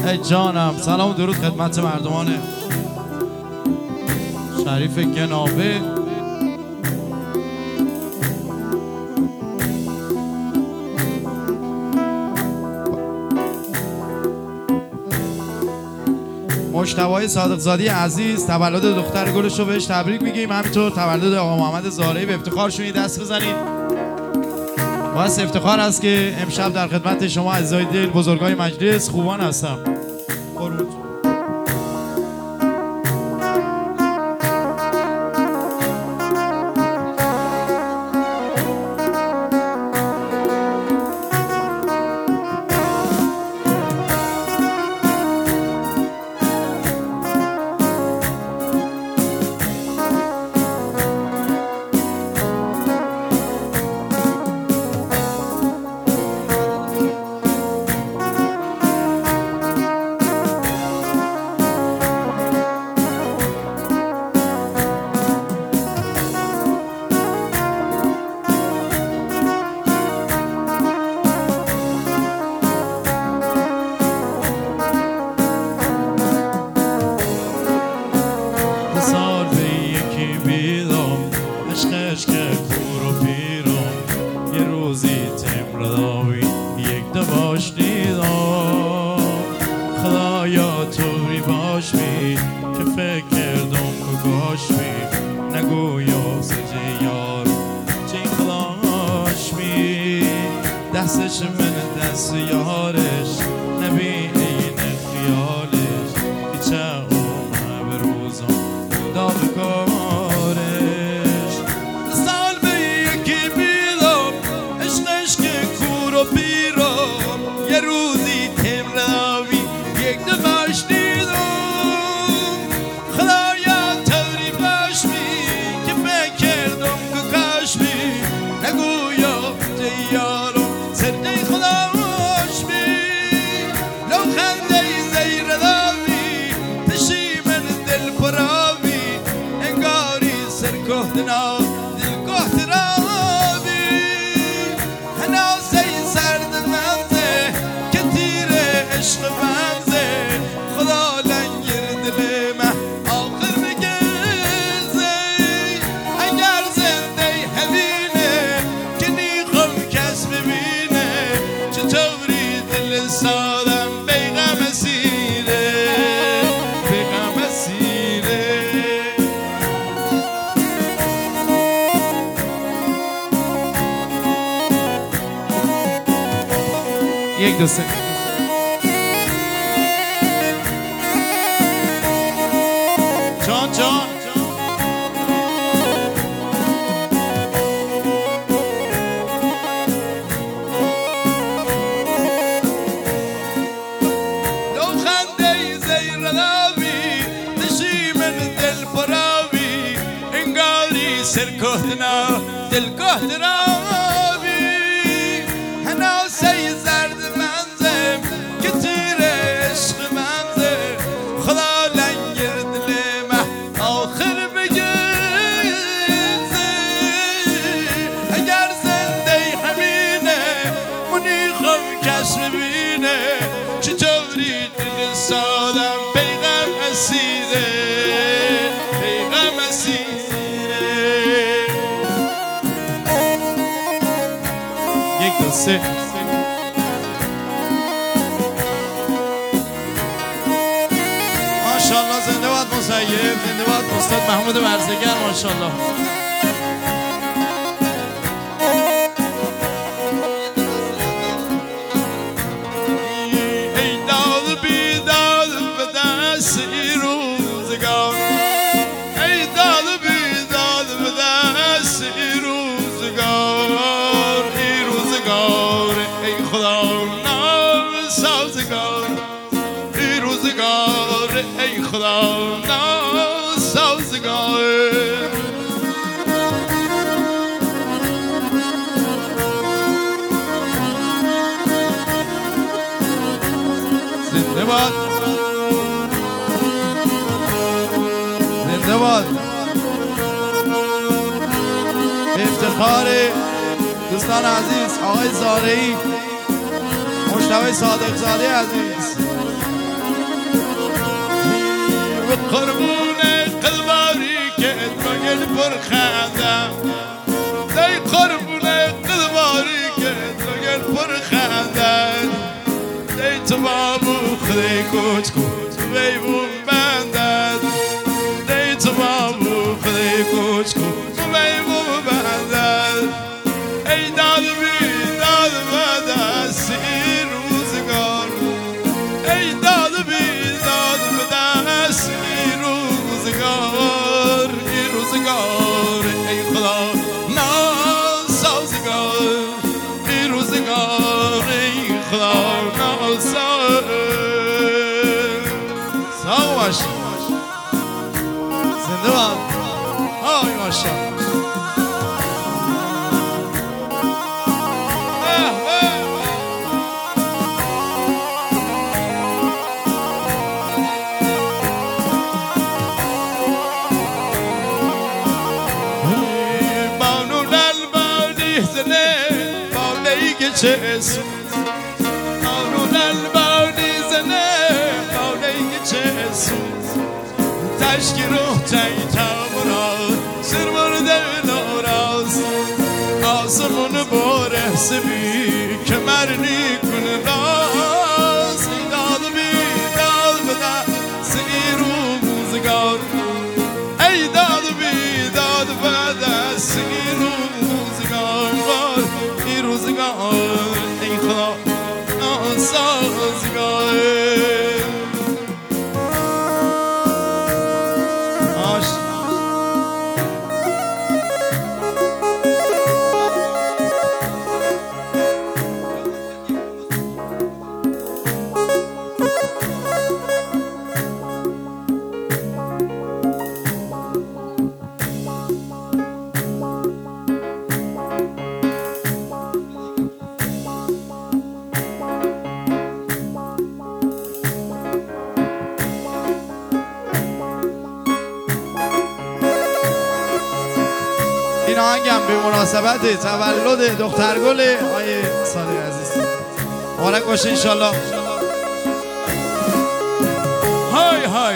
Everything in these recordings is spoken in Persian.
ای جانم. سلام و درود خدمت مردمان شریف گناوه. مجتبی صادقزادی عزیز تولد دختر گلش رو بهش تبریک میگیم. همینطور تولد آقا محمد زارعی به افتخارشون دست بزنید. باعث افتخار است که امشب در خدمت شما عزیزای دل بزرگای مجلس خوبان هستم. دستش من دست یارش نبی این خیالش پیچه اومه به روزم داد کارش. سال به یکی بیدم عشقش که کور و بیرم یه روزی تمراوی یک دمش دیدم خدایا توری باش بی که بکردم که کاش بی نگویا دیار دل گهت رابی هنا سی سرد منزه که تیر عشق منزه خدا لنگر دل من آخر بگرزه اگر زنده همینه که نیخم کس ببینه چطوری دل سادم بیغم اسیره بیغم اسیره. یک دو سه جان جان لو خنده زیر لابی نشیمن دل پراوی انگاری سرکهدنا دل کهدرابی هنا سی زرد منزم که تیر عشق منزم خدا لنگر دل من آخر بگرزه اگر زنده همینه منیخم کس ببینه چطوری دل سادم بیغم اسیره بیغم اسیره. یک دو سه ماشاءالله. زنده باد مسیب، زنده باد استاد محمود ورزگر ماشاءالله. ای داد بیداد به دست این روزگار ای داد بیداد به دست این روزگار این روزگار ای خدا نام سازگار این روزگار ای خدا نام سازگار. زنده باد زنده باد. افتخار دوستان عزیز آقای زارعی، مجتبی صادقزاده عزیز، قربون قلباری که گل پرخندم ای قربون قلباری که گل پرخندم ای تو بابو خدای کوچ کوچ بیبون بندد ای تو بابو خدای کوچ کوچ بیبون بندد ای داد بی داد بدست این روزگار ای داد بی داد بدست این روزگار ای خدا ناسازگار این روزگار ای خدا ناسازگار سلام باش زنده باد آی ماشا چسم آنون البانی زنه باقی چسم تشکی روح تایی تامونا سر مرده نوراز آسمون باره سبی که مرنی کنه راز داد بی داد بده سی روزگار ای داد بی داد بده سی روزگار ای روزگار ای خدا ناسازگار این آهنگم به مناسبت تولد دخترگل آقای صادق عزیز مبارک باشه انشالله. های های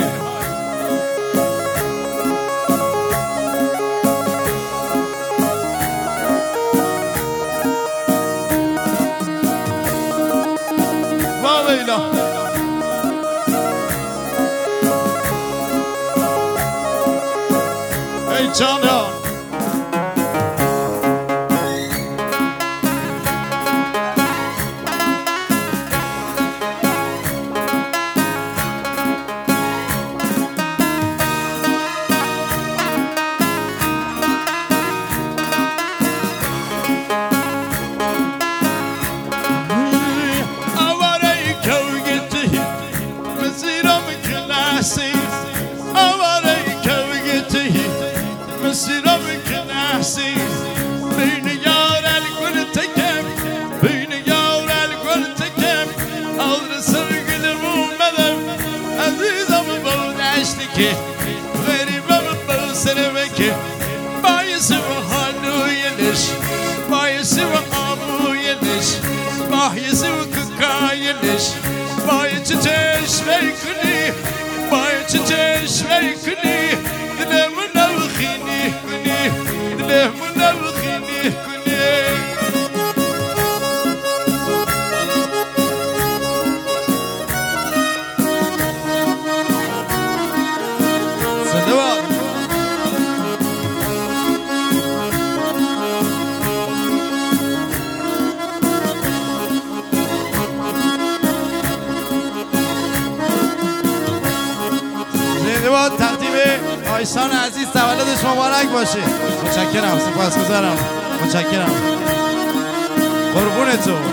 واویلا ای جانا غریبم بسنمه که باعث و هانویلش باعث و آمویلش باعث و ککایلش باعث تشوی کنی باعث تشوی کنی دلمو نوخینی کنی دلمو نوخینی کنی تقدیم آیسان عزیز تولدش مبارک باشه. متشکرم سپاسگزارم متشکرم قربون تو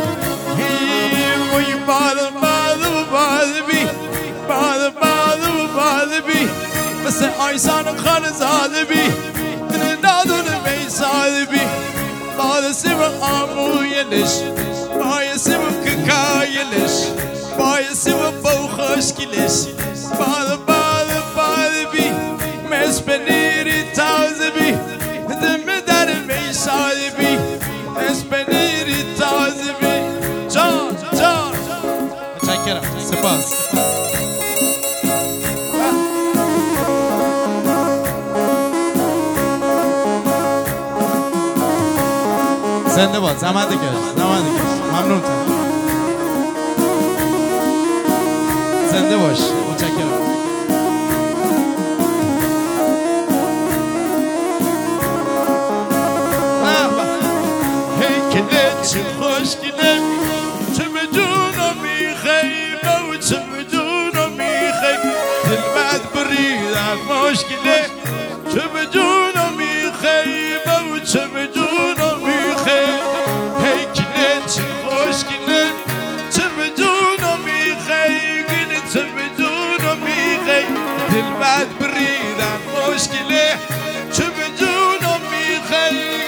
مثل آیسان خان زاده بی دل نادون می زاده بی باعث و آمویلش باعث و ککایلش باعث و بوخشکلش اسپنیری تازه بی دم در میساده بی اسپنیری تازه بی جان جان متشکرم سپاس زنده باد، زحمت کش، زحمت کش. ممنون. زنده باش. متشکرم. چه خوشگله چه بدونم میخیم و چه بدونم میخیم دل بد بریدن مشکله چه بدونم میخیم و چه بدونم میخیم هی کله چه خوشگله چه بدونم میخیم چه بدونم میخیم دل بد بریدن مشکله چه بدونم میخیم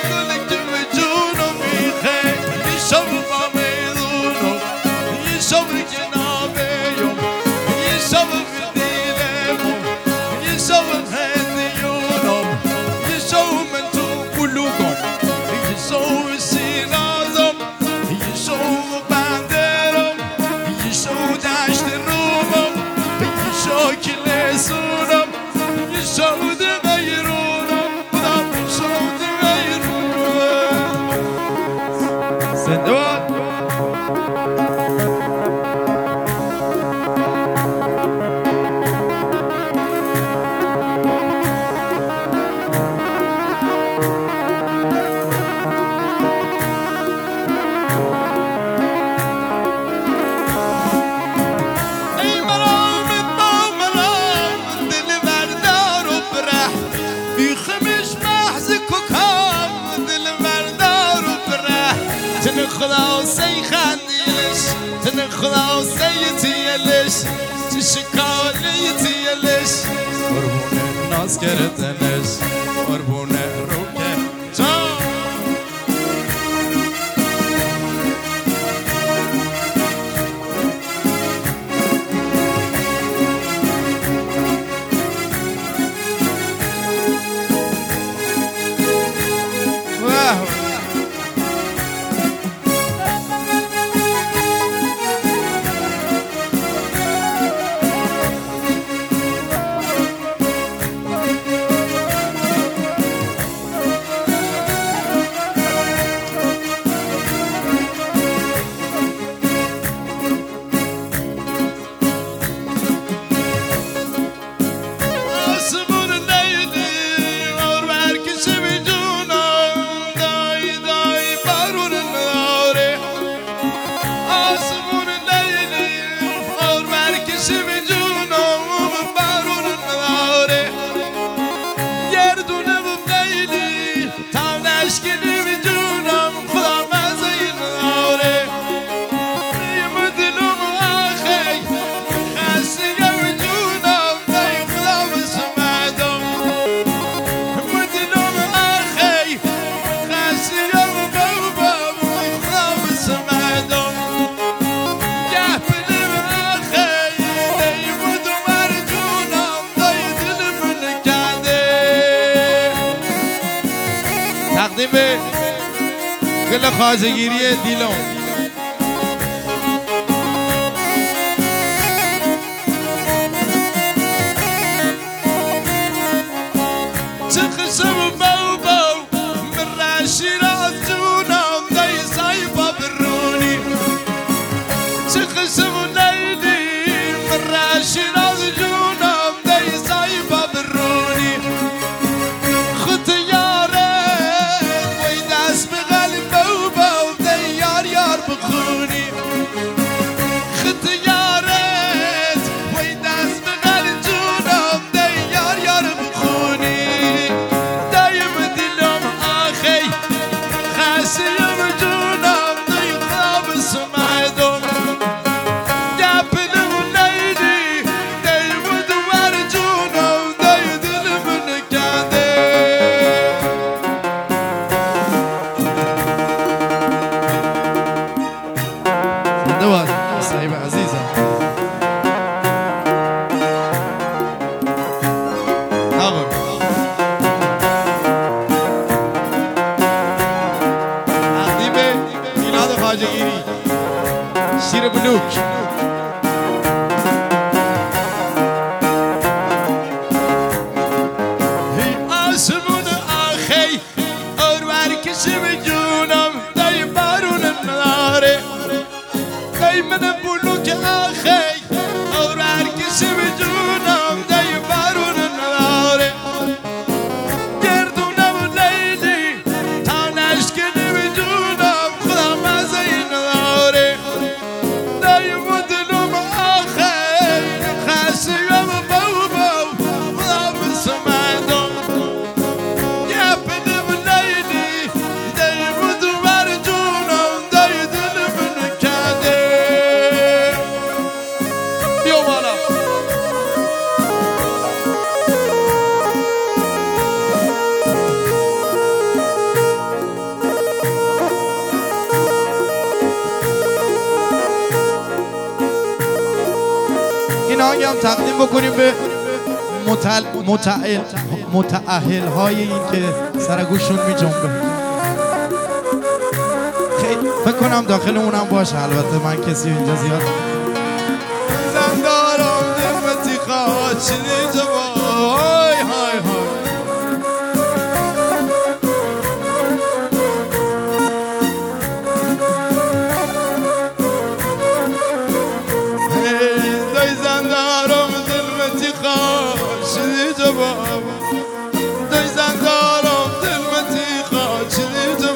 خلاصي خنديلش تن خلاصي تيلش تشكالي تيلش قربون الناس كرتنش قربون الروكة تقدیم به گل خواجه‌گیری دیلون چه خشم باو من راشی را جونم دای سایبا برونی چه خشم لیلی من راشی را جونم دای سایبا برونی خود یاره وی دست بغل باو دای یار یار بخونی خود یاره وی دست بغل جونم دای یار یار بخونی دایم دلم آخی خسیم جونم دای خواب سمعدم گپنم لیلی دای بدور جونم دای دلم نکرده زنده باد صاحب عزیزم تقدیم میلاد خواجه‌گیری شیر بلوک آسمون آخی اور ورکشم جونم نداره من بلوک آخی اور هرکش به جونم دی بارون نداره گردونم لیلی تا نشکنی به جونم خدا مزه نداره دی مدلوم آخی خشیم بابا خدا بسمدم گپنم لیلی دی مدو بر جونم دی دلم نکده بیا بالا این آهنگ هم تقدیم بکنیم به متأهل های این که سرگوشون می جنبه خیلی فکر کنم داخل اونم باشه البته من کسی اینجا زیاد زندارم نمتی خواهد شنید های های های دای زندارم دلمتی خواهد شنید دای زندارم دلمتی خواهد شنید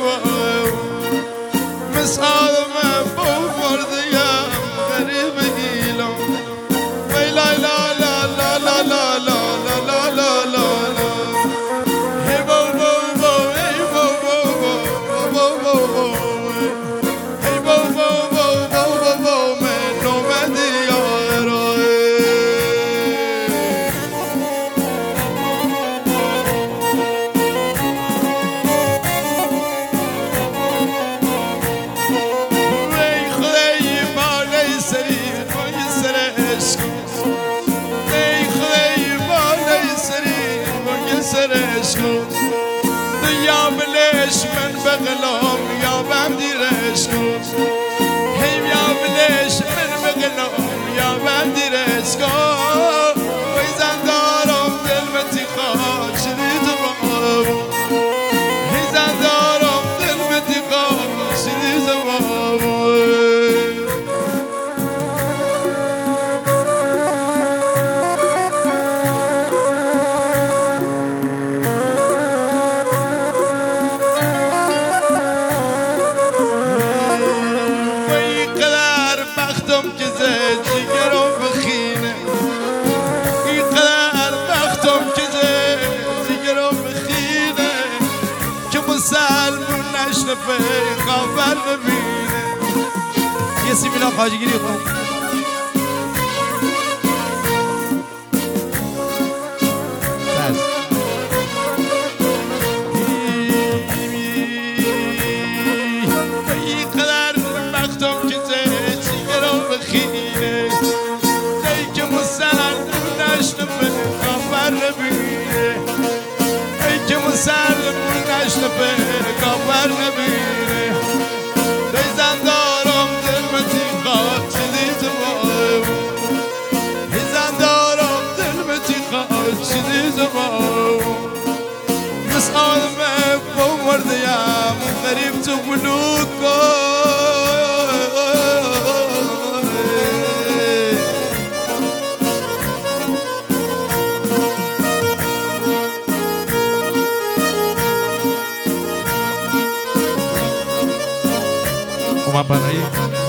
مثال من با مردیم غریب گیلم وی لا لا لا لا لا لا لا لا لا لا هی بو بو بو هی بو بو بو بو بو هی بو بو بو بو بو من اومدی یارای سرش کن یا بلش من بغلام یا بم دیرش کن هی یا بلش من بغلام یا بم دیرش کن وی زندارم دلمتی خواهد شدید باب هی زندارم دلمتی خواهد شدید باب خبر نبینه یه سیمینا خواجگیری خون این قدر وقتم که جیگرم بخینه ای که مسلمون نشنفه خبر نبینه ای که مسلمون نشنفه خبر نبینه دی زندارم دلمتی خواهد شدید باب دی زندارم دلمتی خواهد شدید باب مثال من با مردیم غریب تو بلوکو uma banaí